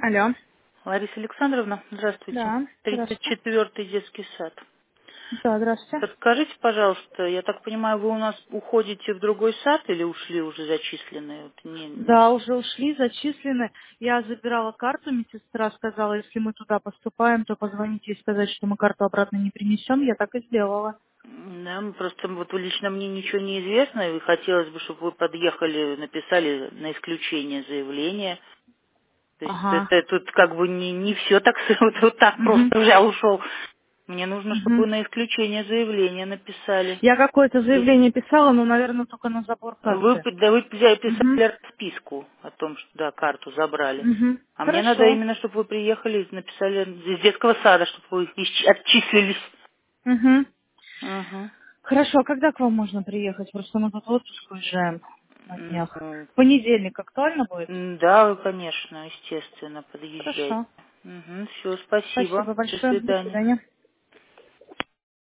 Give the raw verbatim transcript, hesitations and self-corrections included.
Алло. Лариса Александровна, здравствуйте. Да, Тридцать здравствуйте. четвертый детский сад. Да, здравствуйте. Подскажите, пожалуйста, я так понимаю, вы у нас уходите в другой сад или ушли уже зачисленные? Вот не- не- Да, уже ушли, зачислены. Я забирала карту, медсестра сказала, если мы туда поступаем, то позвоните и сказать, что мы карту обратно не принесем. Я так и сделала. Да, м, просто вот лично мне ничего не известно, и хотелось бы, чтобы вы подъехали, написали на исключение заявление. То есть Ага. это тут как бы не, не все так, вот, вот так Угу. просто взял, ушел. Мне нужно, чтобы Угу. вы на исключение заявление написали. Я какое-то заявление писала, но, наверное, только на забор Вы, карты. п- да, вы взяли- Угу. писали расписку о том, что да, карту забрали. Угу. А мне надо Хорошо. именно, чтобы вы приехали и написали из детского сада, чтобы вы исч- отчислились. Угу. Угу. Хорошо, а когда к вам можно приехать? Просто мы тут в отпуск уезжаем на днях. Ну, В понедельник актуально будет? м, да, конечно, естественно, подъезжайте. Хорошо. Угу, все, спасибо. Спасибо До большое. До свидания. свидания.